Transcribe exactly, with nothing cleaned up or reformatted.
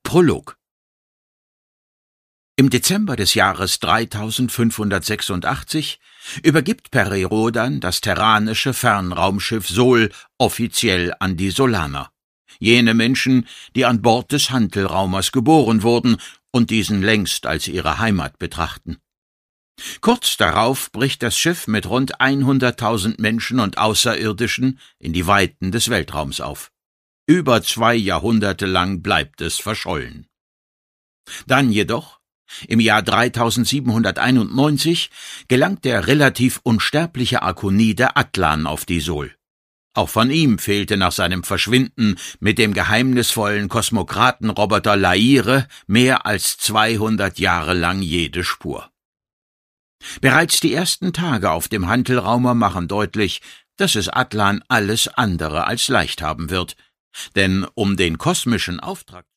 Prolog. Im Dezember des Jahres dreitausendfünfhundertsechsundachtzig übergibt Peri Rhodan das terranische Fernraumschiff Sol offiziell an die Solaner, jene Menschen, die an Bord des Hantelraumers geboren wurden und diesen längst als ihre Heimat betrachten. Kurz darauf bricht das Schiff mit rund hunderttausend Menschen und Außerirdischen in die Weiten des Weltraums auf. Über zwei Jahrhunderte lang bleibt es verschollen. Dann jedoch, im Jahr dreitausendsiebenhunderteinundneunzig, gelangt der relativ unsterbliche Arkonide Atlan auf die Sol. Auch von ihm fehlte nach seinem Verschwinden mit dem geheimnisvollen Kosmokratenroboter Laire mehr als zweihundert Jahre lang jede Spur. Bereits die ersten Tage auf dem Hantelraumer machen deutlich, dass es Atlan alles andere als leicht haben wird, denn um den kosmischen Auftrag